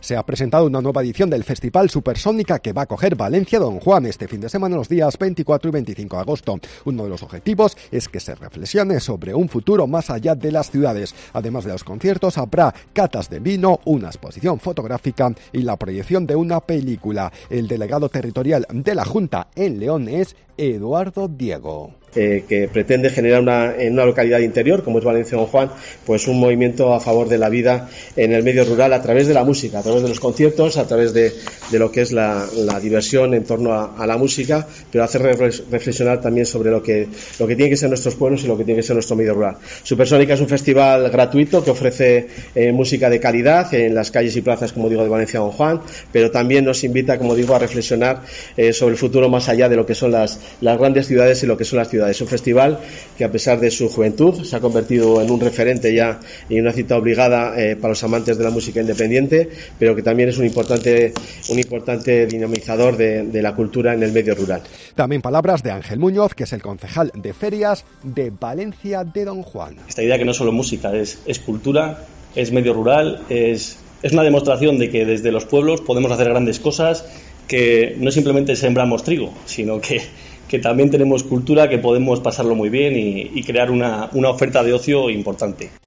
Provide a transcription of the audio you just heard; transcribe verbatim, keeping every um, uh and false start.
Se ha presentado una nueva edición del Festival Supersónica que va a acoger Valencia Don Juan este fin de semana los días veinticuatro y veinticinco de agosto. Uno de los objetivos es que se reflexione sobre un futuro más allá de las ciudades. Además de los conciertos, habrá catas de vino, una exposición fotográfica y la proyección de una película. El delegado territorial de la Junta en León es Eduardo Diego. Eh, que pretende generar una, en una localidad interior como es Valencia Don Juan, pues un movimiento a favor de la vida en el medio rural a través de la música, a través de los conciertos, a través de, de lo que es la, la diversión en torno a, a la música, pero hacer reflexionar también sobre lo que, lo que tiene que ser nuestros pueblos y lo que tiene que ser nuestro medio rural. Supersónica es un festival gratuito que ofrece eh, música de calidad en las calles y plazas, como digo, de Valencia Don Juan, pero también nos invita, como digo, a reflexionar eh, sobre el futuro más allá de lo que son las, las grandes ciudades y lo que son las ciudades. Es un festival que, a pesar de su juventud, se ha convertido en un referente ya y una cita obligada eh, para los amantes de la música independiente, pero que también es un importante, un importante dinamizador de, de la cultura en el medio rural. También palabras de Ángel Muñoz, que es el concejal de ferias de Valencia de Don Juan. Esta idea que no es solo música, es, es cultura, es medio rural, es, es una demostración de que desde los pueblos podemos hacer grandes cosas, que no simplemente sembramos trigo, sino que que también tenemos cultura, que podemos pasarlo muy bien y, y crear una, una oferta de ocio importante.